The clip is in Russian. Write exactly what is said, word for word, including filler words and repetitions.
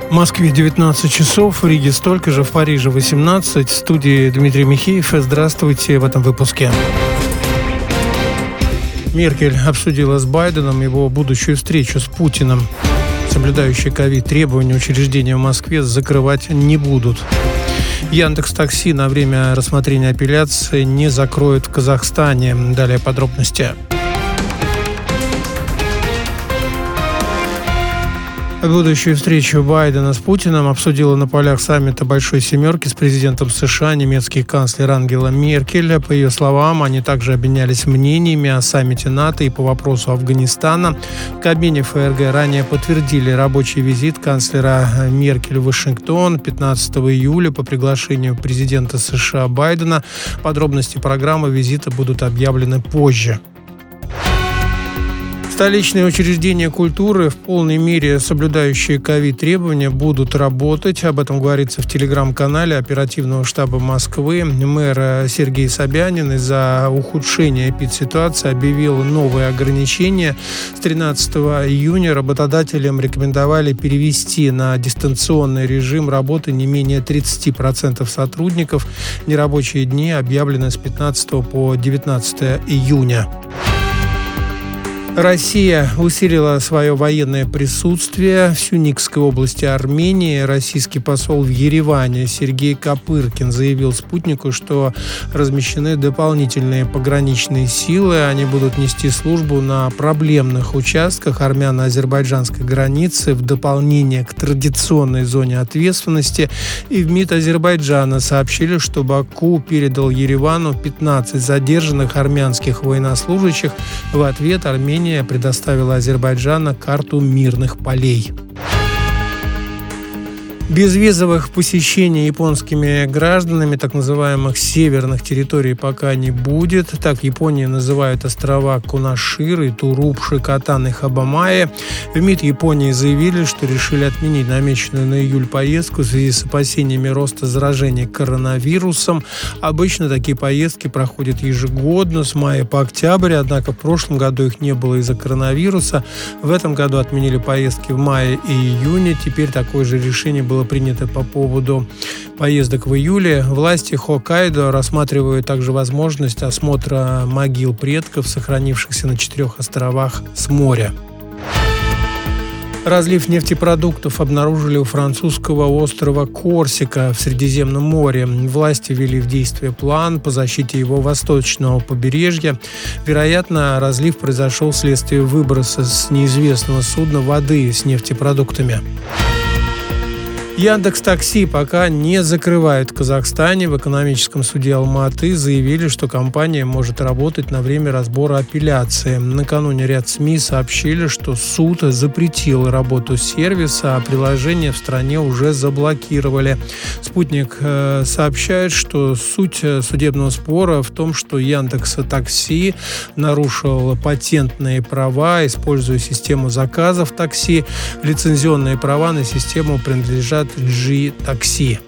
В Москве девятнадцать часов, в Риге столько же, в Париже восемнадцать. В студии Дмитрий Михеев. Здравствуйте в этом выпуске. Меркель обсудила с Байденом его будущую встречу с Путиным. Соблюдающие ковид требования учреждения в Москве закрывать не будут. Яндекс.Такси на время рассмотрения апелляции не закроют в Казахстане. Далее подробности. Будущую встречу Байдена с Путиным обсудила на полях саммита Большой Семерки с президентом США немецкий канцлер Ангела Меркель. По ее словам, они также обменялись мнениями о саммите НАТО и по вопросу Афганистана. В Кабмине ФРГ ранее подтвердили рабочий визит канцлера Меркель в Вашингтон пятнадцатого июля по приглашению президента США Байдена. Подробности программы визита будут объявлены позже. Столичные учреждения культуры, в полной мере соблюдающие ковид-требования, будут работать. Об этом говорится в телеграм-канале оперативного штаба Москвы. Мэр Сергей Собянин из-за ухудшения эпидситуации объявил новые ограничения. С тринадцатого июня работодателям рекомендовали перевести на дистанционный режим работы не менее тридцать процентов сотрудников. Нерабочие дни объявлены с пятнадцатого по девятнадцатое июня. Россия усилила свое военное присутствие в Сюникской области Армении. Российский посол в Ереване Сергей Копыркин заявил «Спутнику», что размещены дополнительные пограничные силы. Они будут нести службу на проблемных участках армяно-азербайджанской границы в дополнение к традиционной зоне ответственности. И в МИД Азербайджана сообщили, что Баку передал Еревану пятнадцать задержанных армянских военнослужащих. В ответ Армения предоставила Азербайджану карту мирных полей. Безвизовых посещений японскими гражданами так называемых северных территорий пока не будет. Так в Японии называют острова Кунашир, Туруп, Шикотан и Хабамаи. В МИД Японии заявили, что решили отменить намеченную на июль поездку в связи с опасениями роста заражения коронавирусом. Обычно такие поездки проходят ежегодно с мая по октябрь, однако в прошлом году их не было из-за коронавируса. В этом году отменили поездки в мае и июне. Теперь такое же решение было принято по поводу поездок в июле. Власти Хоккайдо рассматривают также возможность осмотра могил предков, сохранившихся на четырех островах с моря. Разлив нефтепродуктов обнаружили у французского острова Корсика в Средиземном море. Власти ввели в действие план по защите его восточного побережья. Вероятно, разлив произошел вследствие выброса с неизвестного судна воды с нефтепродуктами. Яндекс.Такси пока не закрывают в Казахстане. В экономическом суде Алматы заявили, что компания может работать на время разбора апелляции. Накануне ряд СМИ сообщили, что суд запретил работу сервиса, а приложение в стране уже заблокировали. Спутник э, сообщает, что суть судебного спора в том, что Яндекс.Такси нарушил патентные права, используя систему заказов такси. Лицензионные права на систему принадлежат G-такси.